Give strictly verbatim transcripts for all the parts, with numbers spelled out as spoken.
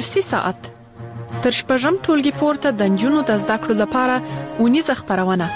درسي ساعت تر شپږم ټولګي پورته د نجونو د زده کړو لپاره ونیزه خپرونه.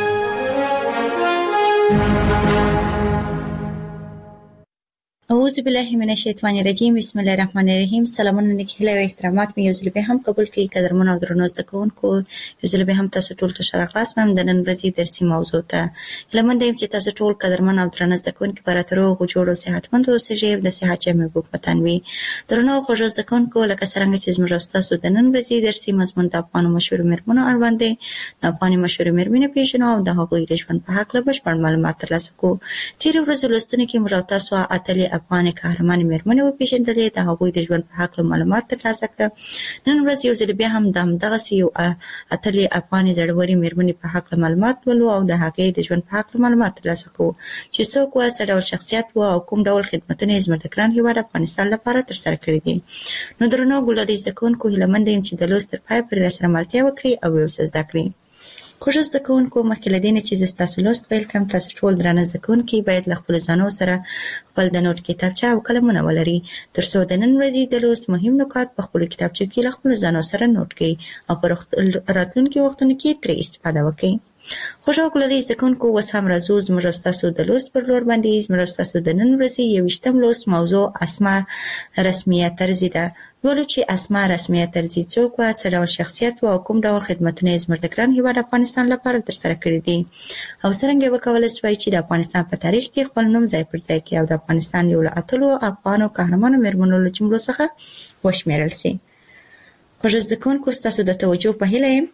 اعوذ بالله من الشیطان الرجیم. بسم الله الرحمن الرحیم. سلامونه نیکهیله او احترامات مې یو ځل به هم قبول کړئ. قدرمن او درنو زده کوونکو، یو ځل به هم تاسو ټول ته ښه راغلاست. مې د نن ورځې درسي موضوع ته هیله مند یم چې تاسو ټول قدرمن او درنو زده کوونکي په راته روغ او جوړ او صحتمند اوسئ او د صحت جامې په وطن وي. درنو او خوږو زده کوونکو، لکه څرنګه چې زموږ تاسو د نن ورځې درسي مضمون د افغانو مشهورو میرمنو اړوند دی، د افغاني مشهورو میرمنې پیژنو او د هغوی د ژوند په هکله بشپړ معلومات ترلاسه کوو. تېرې ورځې لوستنې کې موږ تاسو اتلې افغاني قهرمان میرمنې وپېژندلې، د هغوی د ژوند په هکله معلومات ترلاسه کړه. نن ورځ یو ځل بیا هم د همدغسې یو اتلې افغاني زړورې میرمنې په هکله معلومات ولو او د هغې د ژوند په هکله معلومات ترلاسه کوو چې څوک وه، څه ډول شخصیت وه او کوم ډول خدمتونه یې زموږ د ګران هېواد افغانستان لپاره ترسره کړي دي. نو درنو ګلالي زده کوونکو، هیله مند یم چې د لوست تر پایه پورې راسره ملتیا وکړئ او یو څه زده کړئ. خوږو زده کوونکو، مخکې له دې نه چې زه ستاسو لوست پیل کړم، تاسو ټول درانه زده کوونکي باید له خپلو ځانو سره خپل د نوټ کتابچه او قلمونه ولري، تر څو د نن ورځې د لوست مهم نکات په خپلو کتابچو کې له خپلو ځانو سره نوټ کړئ او په راتلونکي وختونو کې ترې استفاده وکړئ. خوږو ګلالي زده کوونکو، اوس هم راځو زموږ او ستاسو د لوست پر لور باندې. زموږ او ستاسو د نن ورځې یوویشتم لوست موضوع اسماء رسمیه طرزي ده. لولو چې اسماء رسمیه طرزي څوک وه، څه ډول شخصیت وه او کوم ډول خدمتونه یې زموږ د ګران هېواد افغانستان لپاره ترسره کړي دي او څرنګه وکولی شوای چې د افغانستان په تاریخ کې خپل نوم ځای پر ځای کړي او د افغانستان یو له اتلو افغانو قهرمانو میرمنو له جملو څخه وشمېرل سي. خوږو زده کوونکو، ستاسو د توجه په هیله یم.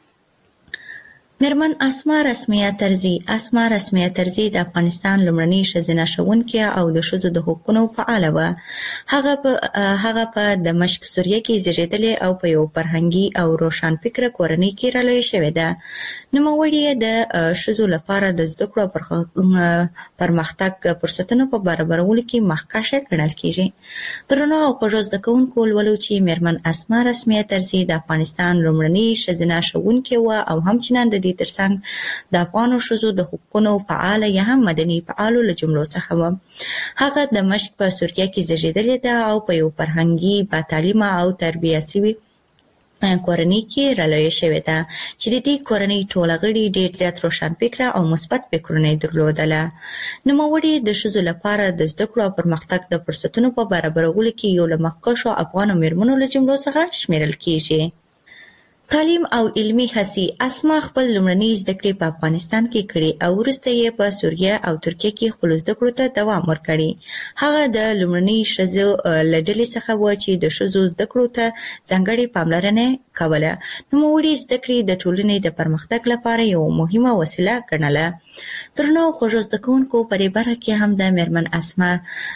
میرمن اسماء رسمیه طرزي. اسماء رسمیه طرزي د افغانستان لومړنۍ ښځینه ښوونکې او د ښځو د حقونو فعاله وه. هغه په هغه په دمشق سوریه کې زیږېدلې او په یو فرهنګي او روښانفکره کورنۍ کې رالویه شوې ده. نوموړې د ښځو لپاره د زده کړو او پرمختګ فرصتونو په برابرولو کې مخکښه ګڼل کېږي. درنو او خوږو زده کوونکو، لولو چې میرمن اسماء رسمیه طرزي د افغانستان لومړنۍ ښځینه ښوونکې وه او همچنان د دې ترڅنګ د افغانو ښځو د حقونو فعاله یا هم مدني فعالو له جملو څخه وه. هغه د دمشق په سوریه کې زیږېدلې ده او په یو فرهنګي با تعلیمه او تربیه شوي کورنۍ کې رالویه شوې ده چې د دې کورنۍ ټول غړي ډېر زیات روښانفکره او مثبت فکرونه یې درلودله. نوموړې د ښځو لپاره د زده کړو او پرمختګ د فرصتونو په برابرولو کې یو له مخکښو افغانو میرمنو له جملو څخه شمېرل کېږي. تعلیم او علمي هڅې. اسماء خپل لومړنۍ زده کړې په افغانستان کې کړې او وروسته یې په سوریه او ترکیه کې خپلو زده کړو ته دوام ورکړی. هغه د لومړنۍ ښځو له ډلې څخه وه چې د ښځو زده کړو ته ځانګړې پاملرنه کوله. نوموړې زده کړې د ټولنې د پرمختګ لپاره یوه مهمه وسیله ګڼله. درنو خوږو زده کوونکو، په دې برخه کې هم د میرمن اسماء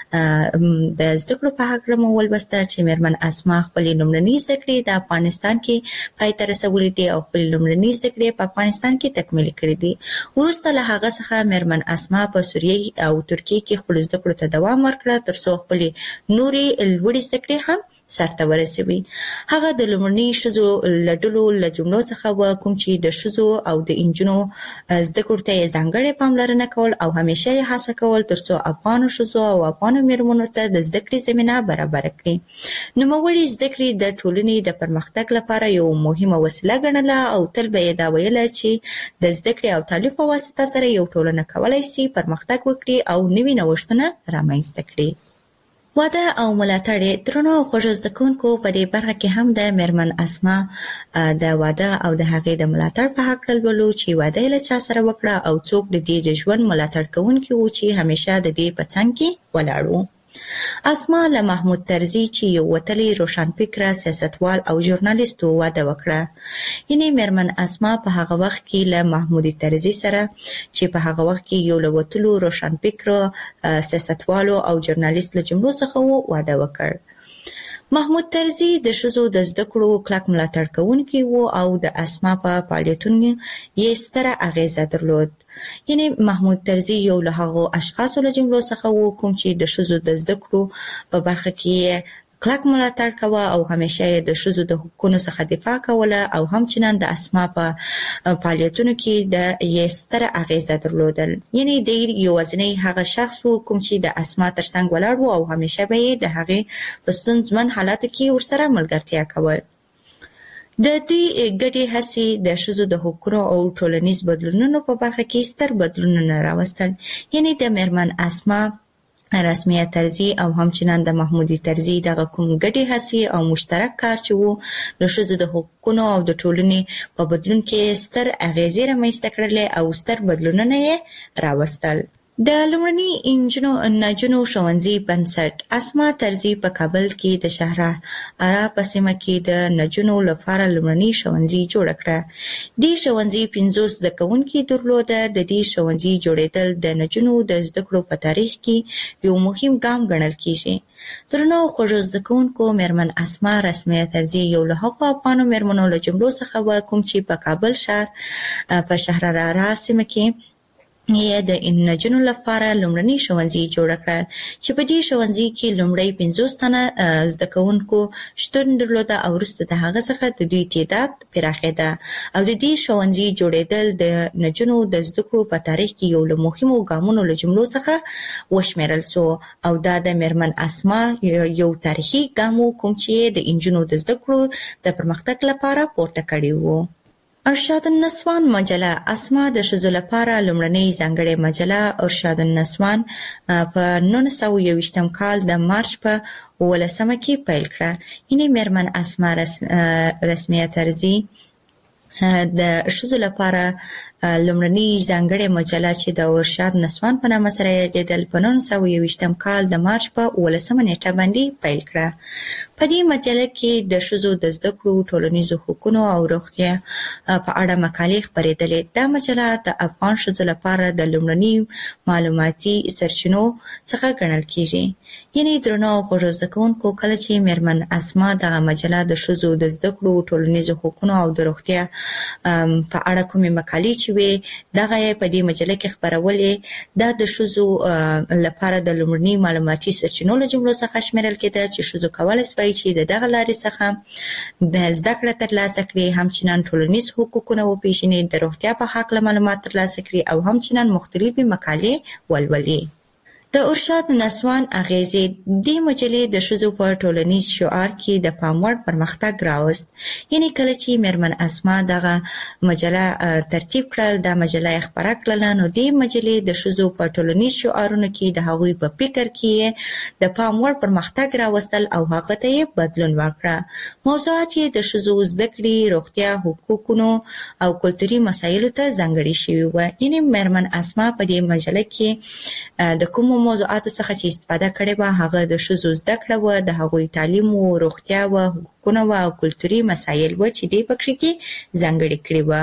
د زده کړو په هکله مو ولوسته چې میرمن اسماء خپلې لومړنۍ زده کړې د افغانستان کې پای ته رسولې دي او خپلې لومړنۍ زده کړې په افغانستان کې تکمیل کړې دي. وروسته له هغه څخه میرمن اسماء په سوریه او ترکیه کې خپلو زده کړو ته دوام ورکړه تر څو خپلې نورې لوړې زده کړې هم سرته ورسوي. هغه د لومړنۍ ښځو له ډلو له جملو څخه وه کوم چې د ښځو او د نجونو زده کړو ته یې ځانګړې پاملرنه کول او همیشه یې هڅه کول تر څو افغانو ښځو او افغانو میرمنو ته د زده کړې زمینه برابره کړي. نوموړې زده کړې د ټولنې د پرمختګ لپاره یو مهمه وسیله ګڼله او تل به یې دا ویله چې د زده کړې او تعلیم په واسطه سره یو ټولنه کولی شي پرمختګ وکړي او نوي نوښتونه رامنځته کړي. واده او ملاتړ. درنو او خوږو زده کوونکو، په دې برخه کې هم د میرمن اسماء د واده او د هغې د ملاتړ په هکله لولو چې واده یې له چا سره وکړه او څوک د دې د ژوند ملاتړ کوونکي وو چې همیشه د دې په څنګ کې ولاړ وو. اسماء له محمود طرزي چې یو وتلی روښانفکره سیاستوال او ژورنالیست و واده وکړه. یعنې میرمن اسماء په هغه وخت کې له محمود طرزي سره چې په هغه وخت کې یو له وتلو روښانفکره سیاستوالو او ژورنالیست له جملو څخه و واده وکړ. محمود طرزي د ښځو د زده کړو کلک ملاتړ کوونکی و او د اسماء په فعالیتونو یې ستره اغیزه درلود. یعنې محمود طرزي یو له هغو اشخاصو له جملو څخه و کوم چې د ښځو د زده کړو په برخه کې کلک ملاتړ کوه او همیشه د ښځو د حقوقو څخه دفاع کوله او همچنان د اسما په فعالیتونو کې د یې ستره اغیزه درلودل. یعنی د یوازینی هغه شخص و کوم چې د اسما ترڅنګ ولاړ و او همیشه به یې د هغې په ستونزمن حالاتو کې ورسره ملګرتیا کول. د دوی ګډې هڅې د ښځو د حقوقو او ټولنیز بدلونونو په برخه کې ستر بدلونونه راوستل. یعنی د میرمن اسما رسمیت طرزي او همچنان د محمودي طرزي دغه کوم ګډې هڅې او مشترک کار چې وو د ښځو د حقوقو او د ټولنې په بدلون کې ستر اغیزې رامنځته کړلې او ستر بدلونونه یې راوستل. د لومړني انجونو نجونو ښوونځي بنسټ اسما طرزي په کابل کې د شهرآرا په سیمه کې د نجونو لپاره لومړني ښوونځي جوړ کړه. دې ښوونځي پنځوس زده کوونکي درلوده. د دې ښوونځي جوړېدل د نجونو د زده کړو په تاریخ کې یو مهم ګام ګڼل کېږي. درنو خوږو زده کوونکو، میرمن اسما رسمیت طرزي یو له هغو افغانو میرمنو له جملو څخه وه کوم چې په کابل ښار په شهرآرا سیمه کې یې د نجونو لپاره لومړني ښوونځي جوړ کړل چې په دې ښوونځي کې لومړی پنځوس تنه زده کوونکو شتون درلوده او وروسته د هغه څخه د دوی تعداد پراخېده او د دې ښوونځي جوړېدل د نجونو د زده کړو په تاریخ کې یو له مهمو ګامونو له جملو څخه وشمېرل سو او دا د میرمن اسما یو تاریخي ګام و کوم چې د نجونو د زده کړو د پرمختګ لپاره پورته کړی و. ارشاد النسوان مجله اسما د ښځو لپاره لومړنۍ ځانګړې مجله ارشاد النسوان په نولس سوه یوویشتم کال د مارچ په اوولسمه کې پیل کړه. یعنې میرمن اسما رسمیت طرزي د ښځو لپاره لومړنۍ ځانګړې مجله چې د ارشاد نسوان په نامه سره یادېدل په نولس سوه یوویشتم کال د مارچ په اوولسمه نیټه باندې پیل کړه. په دې مجله کې د ښځو د زده کړو، ټولنیزو حقوقو او روغتیا په اړه مقالې خپرېدلې. دا مجله د افغان ښځو لپاره د لومړني معلوماتي سرچینو څخه ګڼل کېږي. یعنې درنو خوږو زده کوونکو، کله چې میرمن اسما دغه مجله د ښځو د زده کړو، ټولنیزو حقوقو او د روغتیا په اړه کومې مقالې چې وې دغه یې په دې مجله کې خپرولې، دا د ښځو لپاره د لومړني معلوماتي سرچینو له جملو څخه شمیرل کېده چې ښځو کولی شوای چې د دغه لارې څخه د زده کړه ترلاسه کړي، همچنان ټولنیز حقوقونه وپېژني، د روغتیا په هکله معلومات ترلاسه کړي او همچنان مختلفې مقالې ولولي. د ارشاد نسوان اغیزې دې مجلې د ښځو په ټولنیز شعار کې د پام وړ پرمختګ راوست. یعنې کله چې میرمن اسما دغه مجله ترتیب کړل، دا مجله یې خپره کړله، نو دې مجلې د ښځو په ټولنیز شعارونو کې د هغوی په فکر کې د پام وړ پرمختګ راوستل او هغه ته یې بدلون ورکړه. موضوعات یې د ښځو زده کړې، روغتیا، حقوقو او کلتوري مسایلو ته ځانګړي شوي وو. یعنې میرمن اسما په دې مجله کې د کومو موضوعاتو څخه چې استفاده کړې وه هغه د ښځو زده کړه وه، د هغوی تعلیم و، روغتیا وه، حقوقونه وه او کلتوري مسایل وه چې دې پکې کې ځانګړي کړي وه.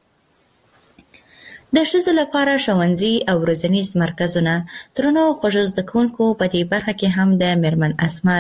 د ښځو لپاره ښوونځي او روزنیز مرکزونه. درنو خوږو زده کوونکو، په دې برخه کې هم د میرمن اسما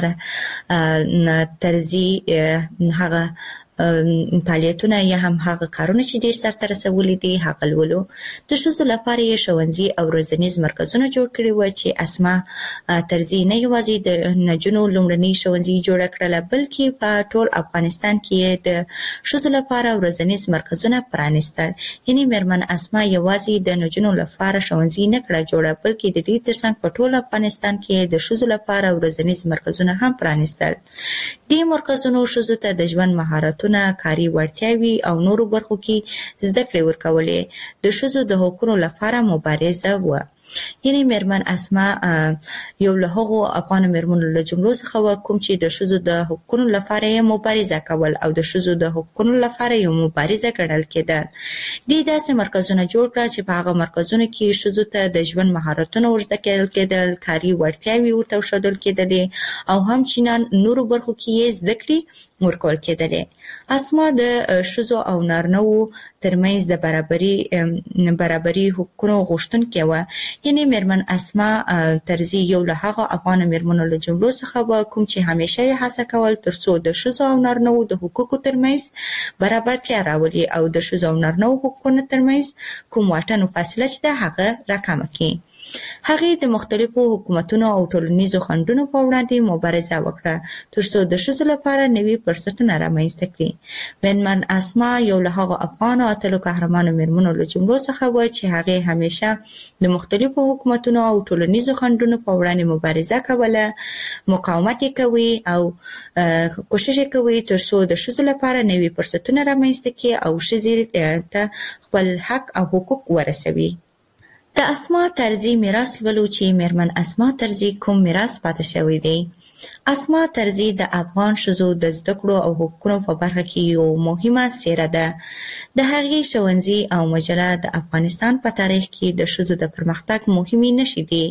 طرزي هغه فعالیتونه یا هم هغه کارونه چې دې سرته رسولي دي هغه لولو. د ښځو لپاره یې ښوونځي او روزنیز مرکزونه جوړ کړي وو چې اسما طرزي نه یوازې د نجونو لومړني ښوونځي جوړه کړله، بلکې په ټول افغانستان کې د ښځو لپاره روزنیز مرکزونه پرانیستل. یعنې میرمن اسما یوازې د نجونو لپاره ښوونځي نه کړه جوړه، بلکې د دې ترڅنګ په ټول افغانستان کې د ښځو لپاره روزنیز مرکزونه هم پرانیستل. دې مرکزونو ښځو ته د ژوند مهارتونه، کاري وړتیاوې او نورو برخو کې زده کړې ورکولې. د ښځو د حقوقو لپاره مبارزه وه. یعنې میرمن اسما یو له هغو افغانو میرمنو له جملو څخه وه کوم چې د ښځو د حقوقو لپاره یې مبارزه کول او د ښځو د حقوقو لپاره یو مبارزه ګڼل کېدل. دې داسې مرکزونه جوړ کړه چې په هغه مرکزونو کې ښځو ته د ژوند مهارتونه ورزده کېدل، کاري وړتیاوې ورته وښودل کېدلې او همچنان نورو برخو کې یې زده کړې ورکول کېدلې. اسما د ښځو او نارینه‌وو ترمنځ د برابري برابري حقوقو غوښتونکې وه. یعنې میرمن اسما طرزي یو له هغو افغانو میرمنو له جملو څخه وه کوم چې همیشه یې هڅه کول ترڅو د ښځو او نارینه‌وو د حقوقو ترمنځ برابرتیا راولي او د ښځو او نارینه‌وو حقوقو ترمنځ کوم واټن او فاصله چې ده هغه راکمه کړي. هغې د مختلفو حکومتونو او ټولنیزو خنډونو په وړاندې مبارزه وکړه ترڅو د ښځو لپاره نوي فرصتونه رامنځته کړي. میرمن اسما یو له هغو افغانو اتلو قهرمانو میرمنو له جملو څخه وه چې هغې همیشه د مختلفو حکومتونو او ټولنیزو خنډونو په وړاندې مبارزه کوله، مقاومت یې کوي او کوشش یې کوي ترڅو د ښځو لپاره نوي فرصتونه رامنځته کړي او ښځې ته خپل حق او حقوق ورسوي. د اسما طرزي میراث لولو چې میرمن اسما طرزي کوم میراث پاتې شوی دی. اسما طرزي د افغان ښځو د زده کړو او حقوقو په برخه کې یو مهمه څیره ده. د هغې ښوونځي او مجله د افغانستان په تاریخ کې د ښځو د پرمختګ مهمې نښې دي.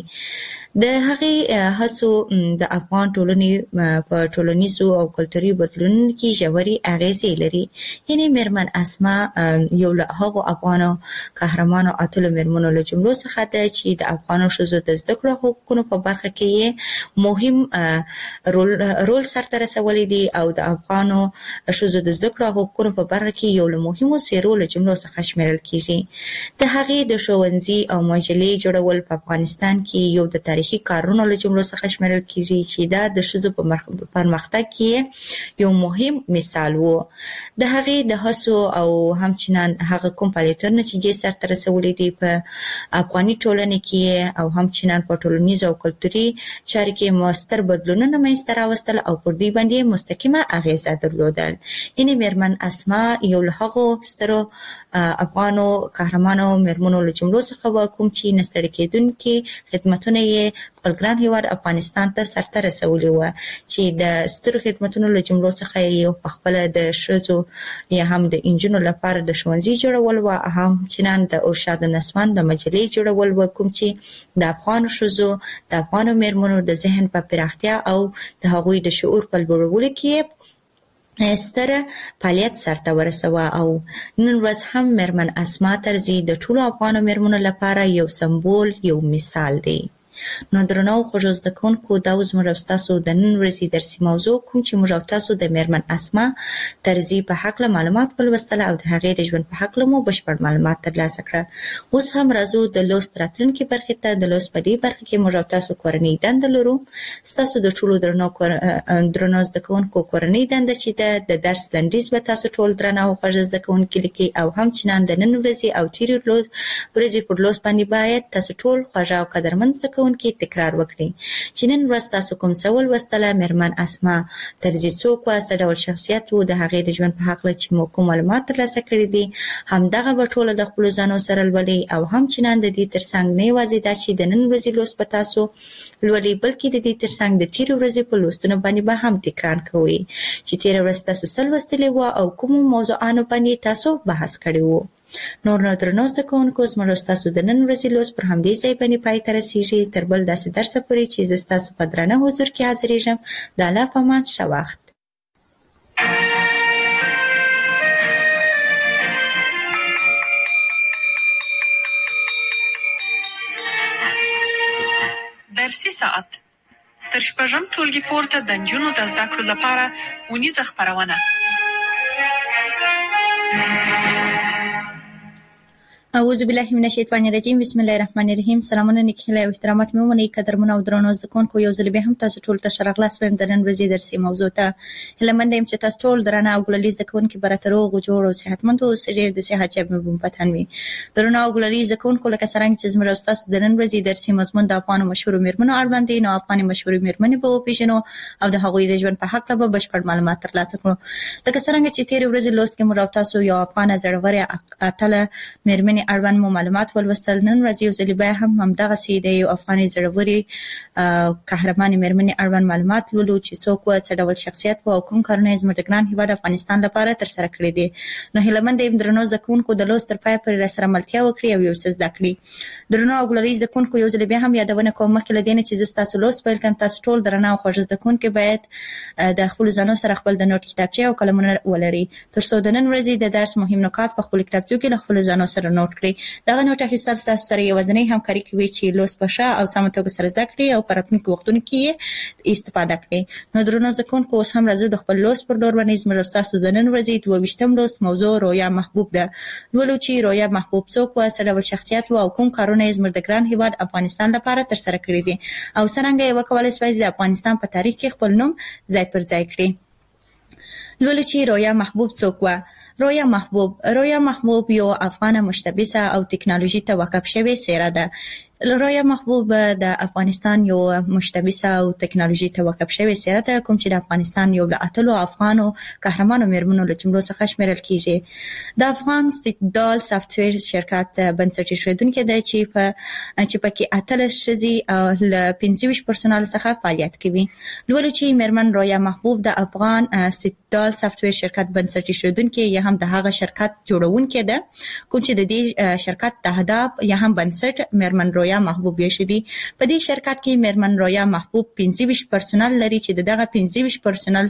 د هغې هڅو د افغان ټولنې په ټولنیزو او کلتوري بدلونونو کې ژورې اغیزې لري. یعنې میرمن اسما یو له هغو افغانو قهرمانو اتلو میرمنو له جملو څخه ده چې د افغانو ښځو د زده کړو حقوقو په برخه کې مهم رول رول سرته رسولی دي او د افغانو ښځو د زده کړو حقوقو په برخه کې یو له مهمو څیرو له جملو څخه شمیرل کیږي. د هغې د ښوونځي او مجلې جوړول په افغانستان کې یو د تاریخي کارونو له جملو څخه شمیرل کیږي چې دا د ښځو په پرمختګ کې یو مهم مثال و. د هغې د هڅو او همچنان هغه کوم فعالیتونه چې جې سرته رسولي دي په افغاني ټولنې کې او همچنان په ټولنیزو او کلتوري چارو کې مؤثر بدلونونه منځته راوستل او پر دوی باندې مستقیمه اغیزه درلودل. یعنې میرمن اسما یو له هغو سترو افغانو قهرمانو میرمنو له جملو څخه وه کوم چې نه ستړي کېدونکي خدمتونه یې خپل ګران هېواد افغانستان ته سرته رسولي وه چې د سترو خدمتونو له جملو څخه یې پخپله د ښځو یا هم د نجونو لپاره د ښوونځي جوړول وه، همچنان د ارشاد نسوان د مجلې جوړول وه کوم چې د افغانو ښځو د افغانو میرمنو د ذهن په پراختیا او د هغوی د شعور په لوړولو کې ستره فعالیت سرته ورسوه. او نن ورځ هم میرمن اسما طرزي د ټولو افغانو میرمنو لپاره یو سمبول، یو مثال دی. نو درنو خوږو زده کوونکو دا اوس موږ او ستاسو د نن ورځې درسي موضوع کوم چې موږ او تاسو د میرمن اسما طرزي په هکله معلومات ولوستل او د هغې د ژوند په هکله مو بشپړ معلومات ترلاسه کړه. اوس هم راځو د لوست راتلونکي برخې ته. د لوست په دې برخه کې موږ او تاسو کورنۍ دنده لرو. ستاسو د ټولو درنو درنو زده کوونکو کورنۍ دنده چې ده د درس لنډیز به تاسو ټول درنه او خوږ زده کوونکي لیکي او همچنان د نن ورځې او تېرې ورځې پر لوست باندې باید تاسو ټول خوږ او قدرمن زده کې تکرار وکړي چې نن ورځ تاسو کوم څه ولوستله، میرمن اسما طرزي څوک وه، څه ډول شخصیت و، د هغې د ژوند په هکله چې مو کوم معلومات ترلاسه کړي دي همدغه به ټوله د خپلو ځانو سره لولئ او همچنان د دې ترڅنګ نه یوازې دا چې د نن ورځې لوست به تاسو لولئ بلکې د دې ترڅنګ د تېرې ورځې په لوستونو باندې به هم تکرار کوئ چې تېره ورځ تاسو څه لوستلي وه او کومو موضوعانو باندې تاسو بحث کړی و. نور نو درنو زده کوونکو زموږ ستاسو د نن ورځې لوست پر همدې ځای باندې پای ته رسیږي. تر بل داسې درسه پورې چې زه ستاسو په درانه حضور کې حاضرېږم. د الله په امان، ښه وخت. درسي ساعت تر شپږم ټولګي پورته د نجونو د زده کړو لپاره ونیزه خپرونه. اعوذ بالله من الشیطان الرجیم. بسم الله الرحمن الرحیم. سلامونه نیک هیله او احترامات مې ومنئ قدرمنو او درنو زده کوونکو. یو ځل بیا هم تاسو ټول ته ښه راغلاست وایم د نن ورځې درسي موضوع ته. هیله منده یم چې تاسو ټول درانه او ګلالي زده کوونکي به راته روغ جوړ او صحتمند اوسئ. ډېر د صحت جیب مې بوم پتن وي. درنو او ګلالي زده کوونکو لکه څرنګه چې زموږ او ستاسو د نن ورځې درسي مضمون د افغانو مشهورو میرمنو اړوند دی، نو افغاني مشهورې میرمنې به وپېژنو او د هغوی د ژوند په هکله به بشپړ معلومات ترلاسه کړو. لکه څرنګه چې تېرې ورځې لوست کې موږ او تاسو یو افغانه زړورې اتله میرمنې اړوند مو معلومات ولوستل. نن ورځ یو ځل بیا هم همدغسې د یو افغاني زړورې قهرمانې میرمنې اړوند معلومات لولو چې څوک وه، څه ډول شخصیت و او کوم کارونه یې زموږ د ګران هېواد افغانستان لپاره ترسره کړي دي. نو هیله منده یم درنو زده کوونکو د لوست تر پایه پورې راسره ملتیا وکړي او یو څه زده کړي. درنو او ګلالي زده کوونکو یو ځل بیا هم یادونه کوم مخکې له دې نه چې زه ستاسو لوست پیل کړم، تاسو ټول درنه او خوږ زده کوونکي باید د خپلو ځانو سره خپل د نوټ کتابچې او قلمونه ولري تر څو د نن ورځې د درس مهم نکات په خپلو کتابچو کې له خپلو ځانو سره نوټ نوٹ کړي. دغه نوٹ اخیستل ستاسو سره یوازینۍ همکاري کوي چې لوست په ښه او سمه توګه سره زده کړئ او په راتلونکو وختونو کې استفاده کړئ. نو درنو زده کوونکو اوس هم راځو د خپل لوست پر لور باندې زموږ ستاسو د نن ورځې دوه ویشتم لوست موضوع رویا محبوب ده. لولو چې رویا محبوب څوک و، څه ډول شخصیت و او کوم کارونه یې زموږ د ګران هیواد افغانستان لپاره ترسره کړي دي او څرنګه یې وکولای شوای د افغانستان په تاریخ کې خپل نوم ځای پر ځای کړي. لولو چې رویا محبوب څوک و. رویا محبوب رویا محبوب یو افغان مشتبسه او ټکنالوژي ته وقف شوی څیره ده. رویا محبوب د افغانستان یو مشتبسه او ټکنالوژي ته وقف شوی څیره ده کوم چې د افغانستان یو له اتلو افغانو قهرمانو میرمنو له جملو څخه شمیرل کیږي. د افغان ستدال سافټویر شرکت بنسټ ایښودونکی دی چې په چې پکې اتلس ښځې له پنځه ویشت پرسونل څخه فعالیت کوي. لولو چې میرمن رویا محبوب د افغان ستدال سافټویر شرکت بنسټ ایښودونکی یا هم د هغه شرکت جوړونکی ده کوم چې د دې شرکت د اهداف یا هم بنسټ میرمن رویا محبوب یې شدي. په دې شرکت کې میرمن رویا محبوب پنځه ویشت پرسونل لري چې دغه پنځه ویشت پرسونل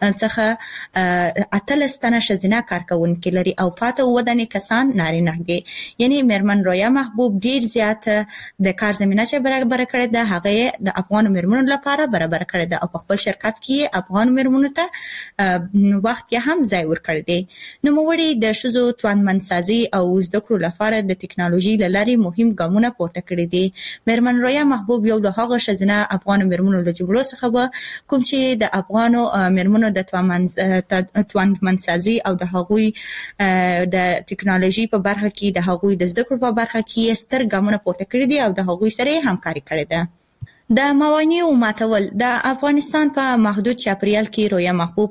څخه اتلس تنه ښځینه کارکونکي لري او فاته اووه تنه کسان نارینه دي. یعنی میرمن رویا محبوب ډیر زیات د کار زمینه چې برابر کړې ده هغه د افغان میرمنو لپاره برابر کړې ده او په خپل شرکت کې افغان میرمنو ته وخت کې هم ځای ورکړی دی. نو موږ د ښځو توانمندسازي او زده کړو لپاره د ټکنالوژي له لارې مهم ګامونه پورته کړي دي. میرمن رویا محبوب یو له هغه ښځینه افغان میرمنو له جملو څخه و کوم چې د افغانو میرمنو د توانمندسازي او د هغوی د ټکنالوژي په برخه کې د هغوی د زده کړو په برخه کې ستر ګامونه پورته کړي دي او د هغوی سره همکاري کړې ده. د موانعو ماتول. د افغانستان په محدود چاپیریال کې رویا محبوب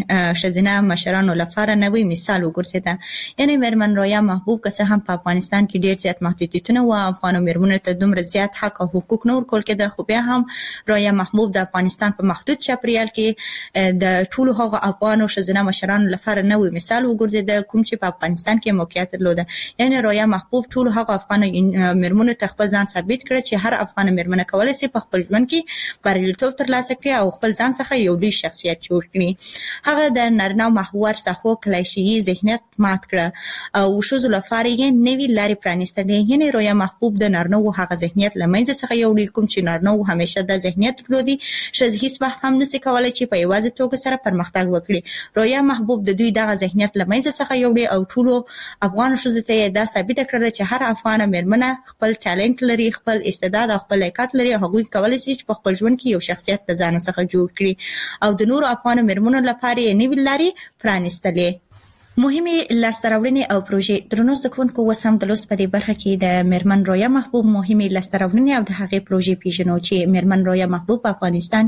ښځینه مشرانو لپاره نوی مثال وګرځېده. یعنی میرمن رویا محبوب که څه هم په افغانستان کې ډیر زیات محدودیتونه و افغانو میرمنو ته دومره زیات حق او حقوق نه ورکول کېده خو بیا هم رویا محبوب د افغانستان په محدود چاپیریال کې د ټولو هغو افغانو ښځینه مشرانو لپاره نوی مثال وګرځېده کوم چې په افغانستان کې موقعیت درلوده. یعنی رویا محبوب ټولو هغو افغانو میرمنو ته خپل ځان ثابت کړ چې هر افغان میرمنه کولی شي په خپل ژوند کې بریالیتوب ترلاسه کړي او خپل ځان څخه یو لوی شخصیت جوړ کړي. هغه د نارینه محور ساحو کلیشه‌ایي ذهنیت مات کړ او ښځو لپاره یې نوې لارې پرانیستلې. یعنی رویا محبوب د نارینه هغه ذهنیت له منځه څخه یوړي کوم چې نارینه همیشه د ذهنیت درلودي ښځې هیڅ وخت هم نشي کولای چې په یوازې توګه سره پرمختګ وکړي. رویا محبوب د دوی دغه ذهنیت له منځه څخه یوړي او ټولو افغان ښځو ته دا ثابت کړل چې هر افغان میرمنه خپل ټالنت لري، خپل استعداد او خپل لیاقت لري. هغوی کولای شي چې په خپل ژوند کې یو شخصیت د ځان څخه جوړ کړي او د نورو افغان میرمنو لپاره یې نوې لارې پرانیستلې. مهمه لاستراوړنې او پروژې. درنو زده کوونکو اوس هم د لوست په دې برخه کې د میرمن رویا محبوب مهمه لاستراوړنې او د هغې پروژې پیژنو چې میرمن رویا محبوب په افغانستان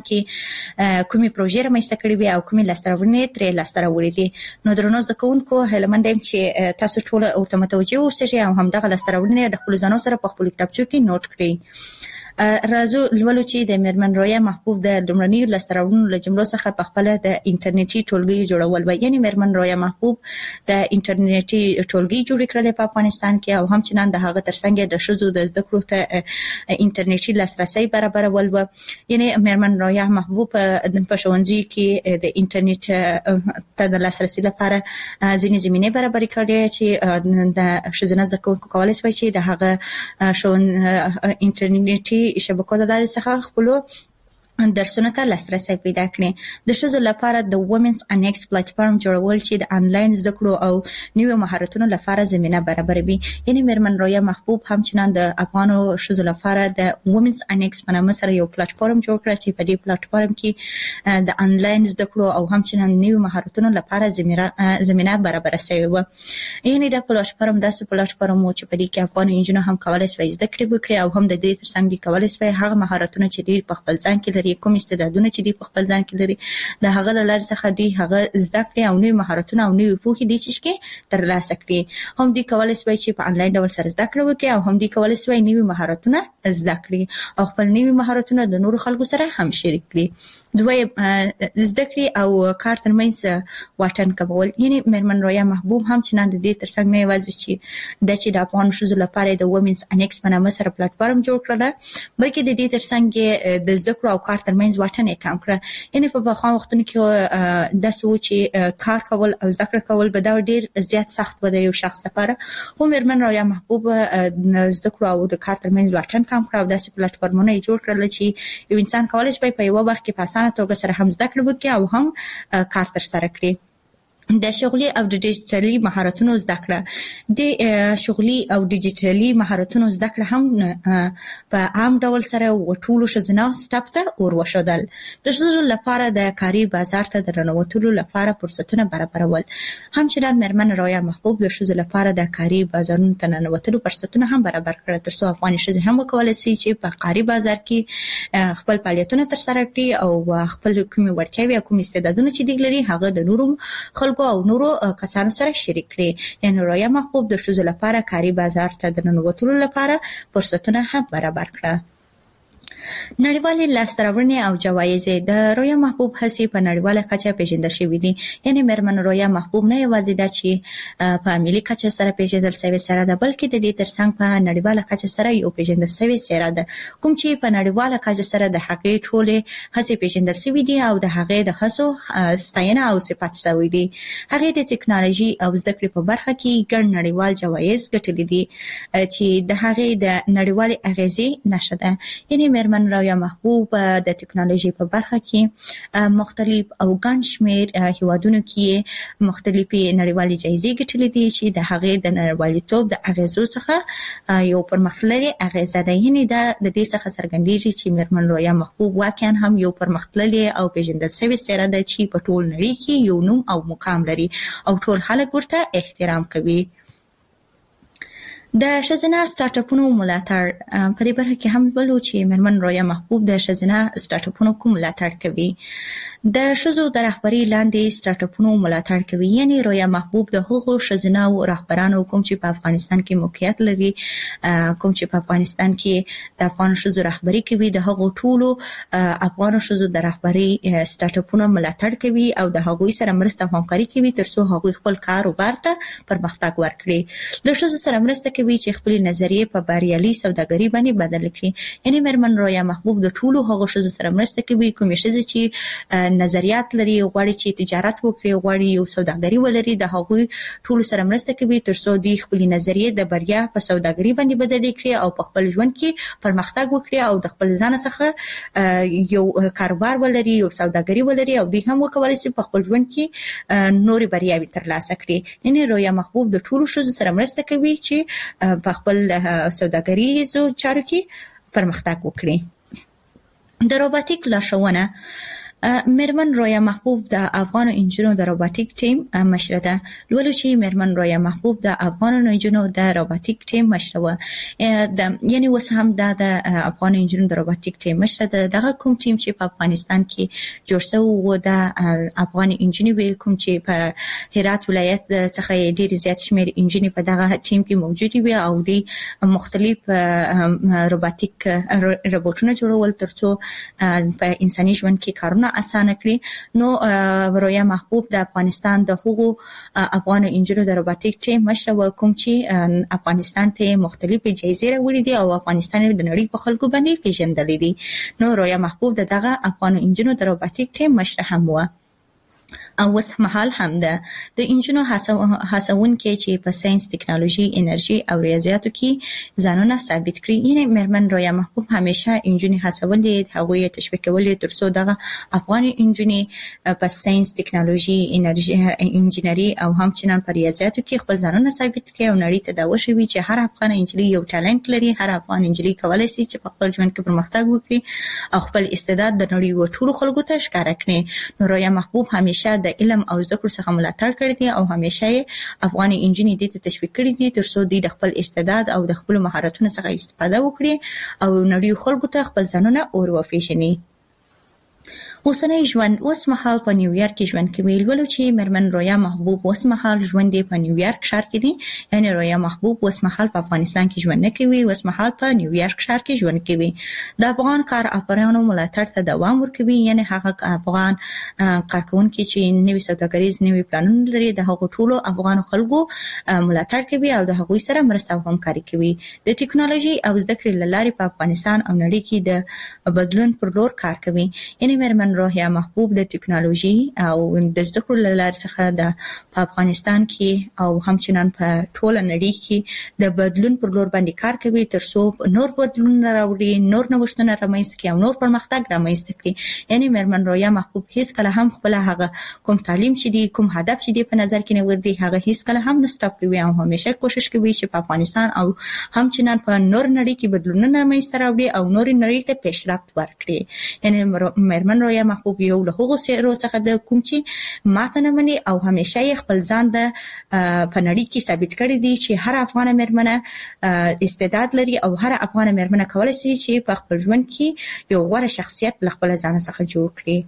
کې کومې پروژې رامنځته کړې وي او کومې لاستراوړنې ترې لاسته راوړې دي. نو درنو زده کوونکو هیله مند یم چې تاسو ټول ورته متوجه اوسئ او همدغه لاستراوړنې د خپلو ځانو سره په خپلو کتابچو کې نوٹ کړئ. راځو لولو چې د میرمن رویا محبوب د لومړنیو لاسته راوړنو له جملو څخه په خپله د انټرنیټي ټولګیو جوړول و. یعنې میرمن رویا محبوب د انټرنیټي ټولګي جوړې کړلې په افغانستان کې او همچنان د هغه ترڅنګ د ښځو د زده کړو ته انټرنیټي لاسرسی برابرول و. یعنې میرمن رویا محبوب په ښوونځي کې د انټرنیټ ته د لاسرسي لپاره ځینې زمینې برابرې کړې چې د ښځینه زده کوونکو کولی شوای چې د هغه انټرنیټي شبکو د لارې څخه خپلو درسونو ته لاسرسی پیدا کړي. د ښځو لپاره د وومنز انیکس پلیټفارم جوړول چې د انلاین زده کړو او نویو مهارتونو لپاره زمینه برابروي. یعنې میرمن رویا محبوب همچنان د افغانو ښځو لپاره د وومنز انیکس په نامه سره یو پلیټفارم جوړ کړ چې په دې پلیټفارم کې د انلاین زده کړو او همچنان نویو مهارتونو لپاره زمینه برابره شوې وه. یعنې دا پلیټفارم داسې پلیټفارم و چې په دې کې افغان نجونې هم کولی شوای زده کړې وکړي او هم د دې ترڅنګ کولی شوای هغه مهارتونه چې دوی په خپل ځان کې کوم استعدادونه چې دی په خپل ځان کې لري د هغه له لارې څخه دی هغه زده کړي او نوي مهارتونه او نوي پوهې دي چې ترلاسه کړي. هم دی کولی شوای چې په انلاین ډول سره زده کړه وکړي او هم دی کولی شوای نوي مهارتونه زده کړي او خپل نوي مهارتونه د نورو خلکو سره هم شریک کړي. دوی زده کړي او کار ترمنځ واټن کمول. یعنې میرمن رویا محبوب همچنان د دې ترڅنګ نه یوازې چې د چې د افغان ښځو لپاره د وومنز انیکس په نامه سره پلیټفارم جوړ کړل بلکې د دې ترڅنګ د زده کړو او کار کار ترمنځ واټن یې کم کړ. یعنی په بخښه وختونو کې د سوچ کار کول او ذکر کول به دا ډیر زیات سخت و د یو شخص لپاره. خو مېرمن رایا محبوب زده کړو او د کار ترمنځ واټن کم کړ او داسې پلیټفارمونه جوړ کړل چې یو انسان کولای شي په یو وخت کې په اسانه توګه سره هم زده کړه وکړي او هم کار تر سره کړي. د شغلي او د ډیجیټلي مهارتونو زده کړه د شغلي او ډیجیټلي مهارتونو زده کړه هم په عام ډول سره وټولو شزناو سټاپ ته وروښودل. د شغل لپاره د کاري بازار ته د رنوتلو لپاره فرصتونه برابرول. همچنان مېرمن رایا محبوب د شغل لپاره د کاري بازارونو ته رنوتلو فرصتونه هم برابر کړل ترڅو افغاني شغل هم وکولای شي چې په کاري بازار کې خپل فعالیتونه تر سره کړي او خپل کومي وړتیاوې او کوم استعدادونه چې دی لري هغه د نورو خلکو او نورو کسانو سره شریک کړي. یعنی رایا محبوب د شوزو لپاره کاري بازار ته د ننوتلو لپاره فرصتونه هم برابر کړه. نړیوالې لاسته او جوایز د رایا محبوب هڅې په نړیواله کچه پیژندل شوې دي. یعنی مېرمن رایا محبوب نه یوازې د چې په ملي کچه سره پیژندل شوې سره ده بلکې د دې ترڅنګ په نړیواله کچه سره یو پیژندل شوې سره ده کوم چې په نړیواله کچه سره د حقیقت ټولې هڅې پیژندل شوې دي او د هغه د هڅو ستاینه او صفات شوې دي. هغه د ټکنالوژي او زده کړې په برخه کې ګڼ نړیوال جوایز ګټلي دي چې د هغه د نړیوالې اغیزې نشه ده. یعنی مېرمن رایا محبوب د ټکنالوژي په برخه کې مختلف او ګڼ شمېر هیوادونو کې مختلفې نړیوالې جایزې ګټلې دي چې د هغې د نړیوالتوب د اغیزو څخه یو پرمختللې اغیزه ده. یعنې دا د دې څخه څرګندېږي چې مېرمن رایا محبوب واقعا هم یو پرمختللې او پیژندل شوې څېره ده چې په ټول نړۍ کې یو نوم او مقام لري او ټول خلک ورته احترام کوي. د ښځینه سټارټ اپونو ملاتړ په دې برخه کې هم ولو چې مېرمن رایا محبوب د ښځینه سټارټ اپونو کوم ملاتړ کوي. د ښځو د رهبرۍ لاندې سټارټ اپونو ملاتړ کوي. یعنی رایا محبوب د هغو ښځینه رهبرانو کوم چې په افغانستان کې موقعیت لري کوم چې په افغانستان کې د افغان ښځو رهبري کوي د هغو ټولو افغان ښځو د رهبرۍ سټارټ اپونو ملاتړ کوي او د هغوی سره مرسته او همکاري کوي ترڅو هغوی خپل کاروبار ته پرمختګ ورکړي. له ښځو سره مرسته کوي چې خپل نظریه په بریالي سوداګري باندې بدل کړي. یعنی مېرمن رایا محبوب د ټولو هغو ښځو سره مرسته کوي کومې ښځې چې نظریات لري غواړي چې تجارت وکړي غواړي یو سوداګري ولري د هغوی ټولو سره مرسته کوي ترڅو دوی خپل نظریه د بریا په سوداګري باندې بدل کړي او په خپل ژوند کې پرمختګ وکړي او د خپل ځان څخه یو کاروبار ولري یو سوداګري ولري او دوی هم وکولای شي په خپل ژوند کې نورې بریاوې ترلاسه کړي. یعنی رایا محبوب د ټولو ښځو سره مرسته کوي چې په خپل سوداګریزو چارو کې پرمختګ وکړي. د روباټیک لارښوونه مېرمن رایا محبوب د افغان انجینو د روباټیک ټیم مشره ده. لولو چې مېرمن رایا محبوب د افغان انجینو د روباټیک ټیم مشره و. د یعنی وس هم د افغان انجینو د روباټیک ټیم مشره ده. دغه کوم ټیم چې په افغانستان کې جوړ شوی و د افغان انجینو کوم چې په هرات ولایت څخه ډیر زیات شمیر انجینی په دغه ټیم کې موجود وي او د مختلف روباټیک روبوټونه جوړول ترڅو په انساني ژوند کې کارونه اسانه کړي. نو رایا محبوب د افغانستان د هغو افغان انجینو د روباټیک ټیم مشره و کوم چې افغانستان ته مختلفې جایزې راوړي دي او افغانستان د نړۍ په خلکو باندې پیژندل دي. نو رایا محبوب د دغه افغان انجینو د روباټیک ټیم مشره هم و او اوس مهال هم ده. د انجینو هڅونکي چې په ساينس ټکنالوژي انرژي او ریاضیاتو کې ځانونه ثابت کړي. یعنی مېرمن رایا محبوب همیشه انجیني هڅولې هغوی تشویق کولې ترڅو دغه افغان انجیني په ساينس ټکنالوژي انرژي انجینری او همچنان په ریاضیاتو کې خپل ځانونه ثابت کړي او نړۍ ته دا وښيي چې هر افغان انجیني یو ټالنت لري. هر افغان انجیني کولای شي چې په خپل ژوند کې پرمختګ وکړي او خپل استعداد د نړۍ ټولو خلکو ته ښکاره کړي. نو رایا محبوب همیشه د علم او زده کړو څخه ملاتړ کړی دی او همیشه یې افغان انجیني دې ته تشویق کړی دی ترڅو دوی د خپل استعداد او د خپل مهارتونو څخه استفاده وکړي او نړۍ خلکو ته خپل ځانونه اور وپېژني. اوسنۍ ژوند اوس مهال په نیویارک کې ژوند کوي. ولو چې مرمن رویا محبوب اوس مهال ژوند په نیویارک ښار کې دی، یعنی رویا محبوب اوس مهال په افغانستان کې ژوند نه کوي، اوس مهال په نیویارک ښار کې ژوند کوي. د افغان کار افرانو ملاتړ ته دوام ورکوي، یعنی هغه افغان کارکونکي چې نوي سوداګریز نوي پلانونه لري د هغو ټولو افغان خلکو ملاتړ کوي او د هغوی سره مرسته او همکاري کوي. د ټکنالوژي او زده کړې له لارې په افغانستان او نړۍ کې د بدلون پر لور کار کوي. یعنی مرمن رویا محبوب د ټکنالوژي او د زده کړو له لارې څخه د افغانستان کې او همچنان په ټوله نړۍ کې د بدلون پر لور باندې کار کوي ترڅو نور بدلون راوړي، نور نوښتونه رامنځته کړي او نور پرمختګ رامنځته کړي. یعنی مرمن رویا محبوب هیڅ کله هم خپل هغه کوم تعلیم چې دی، کوم هدف چې دی په نظر کې نه ورځي، هغه هیڅ کله هم نه سټاپ کوي او همیشه کوشش کوي چې په افغانستان او همچنان په نور نړۍ کې بدلونونه رامنځته راوړي او نور نړۍ ته پیشرفت ورکړي. یعنی مرمن رویا محبوب یو له هغو سیرو څخه د کوم چې ماته نه مني او همیشه یې خپل ځان د په نړۍ کې ثابت کړی دی چې هر افغان مرمنه استعداد لري او هر افغان مرمنه کولای شي چې په خپل ژوند کې یو غوره شخصیت له خپل ځان څخه جوړ کړي.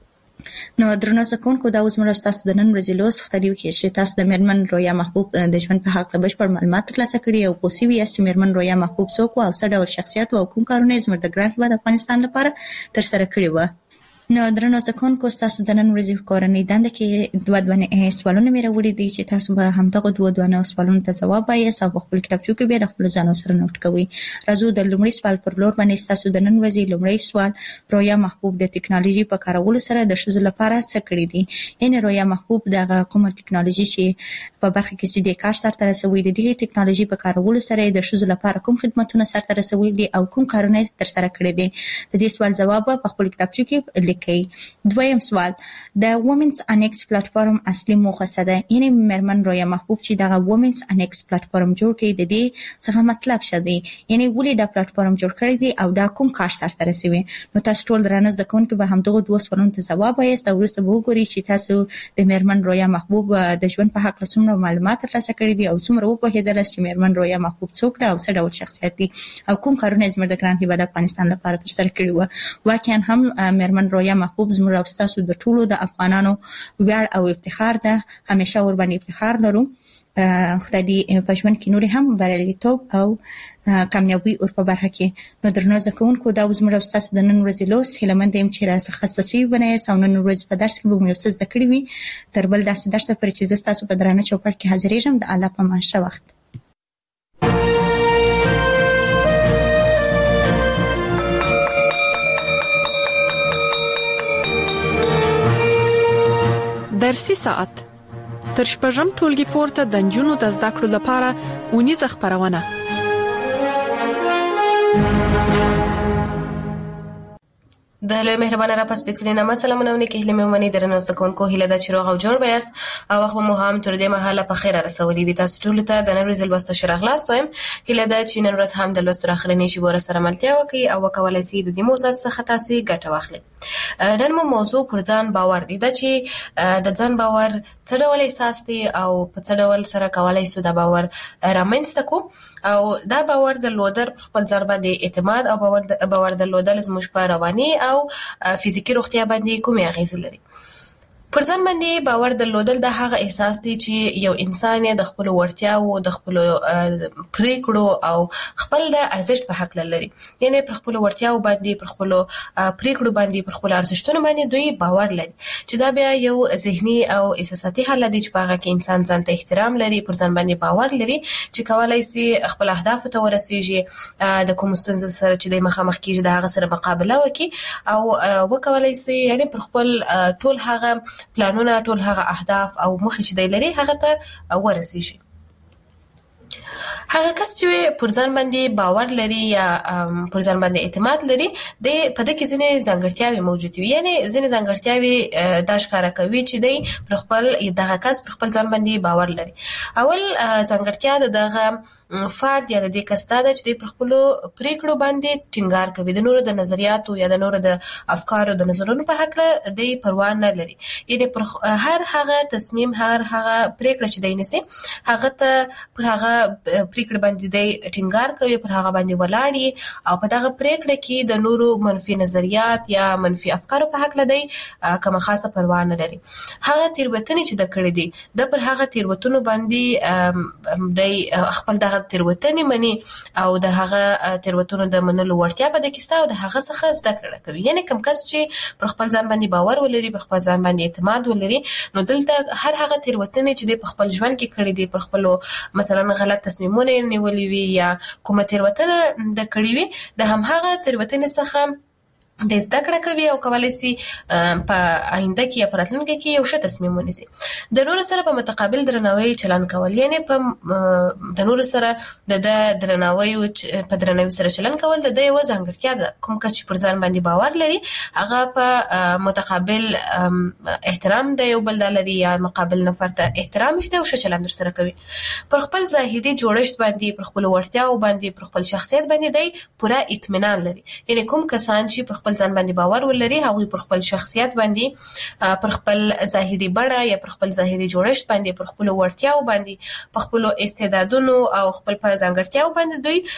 نو درنو زکونکو دا اوس موږ تاسو د نن ورځې لوست خپرېدو کې چې تاسو د مرمن رویا محبوب د ژوند په حق بشپړ معلومات ترلاسه کړي او پوه شوي یاست چې مرمن رویا محبوب څوک او څه ډول شخصیت او کوم کارونه یې زموږ د ګران هېواد افغانستان لپاره ترسره کړي وو. نو درنو زکونکو تاسو د نن ورځې کورنۍ دنده کې دوه دوه سوالونه مې راوړي دي چې تاسو به همدغه دوه دوه سوالونو ته ځواب وایاست او په خپل کتابچو کې به د خپل ځانو سره نوٹ کوئ. راځو د لومړي سوال پر لور باندې. تاسو د نن ورځې لومړی سوال، رویا محبوب د ټکنالوژي په کارولو سره د ښځو لپاره څه کړي دي؟ یعنی رویا محبوب دغه کومه ټکنالوژي چې په برخه کې چې د کار سرته رسوي، د دې ټکنالوژي په کارولو سره د ښځو لپاره کوم خدمتونه سرته رسولي دي او کوم کارونه ترسره کړي دي؟ د دې سوال جواب په خپل کتابچو کې لیکئ. دویم سوال، د وومنز انیکس پلیټفارم اصلي موخه څه ده؟ یعنی مرمن رویا محبوب چې دغه وومنز انیکس پلیټفارم جوړ کړي د دې څخه مطلب څه دی؟ یعنی ولې دا پلیټفارم جوړ کړی دی او دا کوم کار سرته رسوي؟ نو تاسو ټول درنه زده کوونکي به همدغه دوه سوالونو ته ځواب وایاست او وروسته به وګورئ چې تاسو د مرمن رویا محبوب د ژوند په هکله څومره معلومات ترلاسه کړي دي او څومره وپوهېدلاست چې مرمن رویا محبوب څوک ده او څه ډول شخصیت دی او کوم کارونه یې زموږ د ګران هېواد افغانستان لپاره ترسره کړي وو. واقعا هم مرمن رویا محبوب زموږ او ستاسو د ټولو د افغانانو ویاړ او افتخار ده. همیشه ور باندې افتخار لرو. خدای دې په ژوند کې نور هم بریالیتوب او کامیابی ور په برخه کې. نو درنو زده کوونکو دا زموږ او ستاسو د نن ورځې لوست هیلهمند یم چې راڅخه ستاسو ونیاست او نن ورځ په درس کې به مو یو څه زده کړي وي. تر بل داسې درس پورې چې زه ستاسو په درانه چوپړ کې حاضرېږم. د الله په امان ښه وخت. درسي ساعت تر شپږم ټولګي پورته د نجونو د زده کړو لپاره ونیزه خبرونه. د لوی مهربانه را پس سپیڅلي نامه سلامونه ونکي هیله مې ومني درنو زده کوونکو هیله ده چې روغ او جوړ بیاست او وخت مو هم تر دې مهاله په خیر رسولي وي. تاسو ټول ته د نن ورځې لوست شراغلاست وایم. هیله ده چې نن ورځ هم د لوست اخرنی شی ور سره ملتیا وکړي او وکولای شي د دې موضوع څخه تاسو ګټه واخلئ. نن مو موضوع پر ځان باور دی. دا چې د ځان باور څه ډول احساس دی او په څه ډول سره کولای شو دا باور رامنځته کو او دا باور د لودر پر خپل ځان باندې اعتماد او باور باور د لودل زموږ په رواني او فزیکی روغتیا باندې کومه اغیزه لري. پر ځان باندې باور درلودل د هغه احساس دی چې یو انسان د خپل ورتیاو د خپل پریکړو او خپل د ارزښت په حق لري. یعنی پر خپل ورتیاو باندې پر خپل پریکړو باندې پر خپل ارزښتونو باندې دوی باور لري چې دا بیا یو ذهني او احساساتي حالت دی چې په هغه کې انسان ځان ته احترام لري، پر ځان باندې باور لري چې کولای شي خپل اهداف ته ورسیږي، د کوم ستونزې سره چې د مخامخ کیږي د هغه سره مقابله وکړي او وکولای شي یعنی پر خپل ټول هغه پلانونه ټول هغه اهداف او مخې چې دی لري هغه ته ورسیږي. هغه کس چې پر ځان باندې باور لري یا پر ځان باندې اعتماد لري د په دې کې ځینې ځانګړتیاوې موجود وي. یعنی ځینې ځانګړتیاوې دا ښکاره کوي چې دی پر خپل دغه کس پر خپل ځان باندې باور لري. اول ځانګړتیا د دغه فرد یا د دې کس دا ده چې دی پر خپل پریکړو باندې ټینګار کوي، د نورو د نظریاتو یا د نورو د افکارو د نظرونو په حق له دی پروا نه لري. یعنی پر هر هغه تصمیم هر هغه پریکړه چې دی نسی هغه ته پر هغه پریکړه باندې د ټینګار کوي، پر هغه باندې ولاړ او په دغه پریکړه کې د نورو منفي نظریات یا منفي افکارو په حق لدی کومه خاصه پروا نه لري. هغه تیروتنې چې د کړې دي د پر هغه تیروتنو باندې د خپل دغه تیروتنې مني او د هغه تیروتنو د منلو وړتیا په دې کې ستا او د هغه څخه زده کړه کوي. یعنی کوم کس چې پر خپل ځان باندې باور ولري، پر خپل ځان باندې اعتماد ولري، نو دلته هر هغه تیروتنې چې د خپل ژوند کې کړې دي، پر خپل مثلا غلط تصمیمونه نیولې وي یا کومه تیروتنه د کړې وي، د هم هغه تیروتنې څخه د زده کړه کوي او کولای شي په آینده کې یا راتلونکي کې یو ښه تصمیم ونیسي. د نورو سره په متقابل درناوي چلند کول، یعنی په د نورو سره د درناوي په درناوي سره چلند کول د یو ځانګړتیا ده. کوم کس چې پر ځان باندې باور لري هغه په متقابل احترام د یو بل لري یا مقابل نفر ته احترام شته او ښه چلند سره کوي. پر خپل ظاهري جوړښت باندې، پر خپل وړتیاو باندې، پر خپل شخصیت باندې دی پوره اطمینان لري. یعنی کوم کسان چې پر خپل ځان باندې باور ولري هغه پر خپل شخصیت باندې، پر خپل ظاهري بڼه یا پر خپل ظاهري جوړښت باندې، پر خپل وړتیاو باندې، پر خپل استعدادونو او خپل په ځانګړتیاو باندې دوی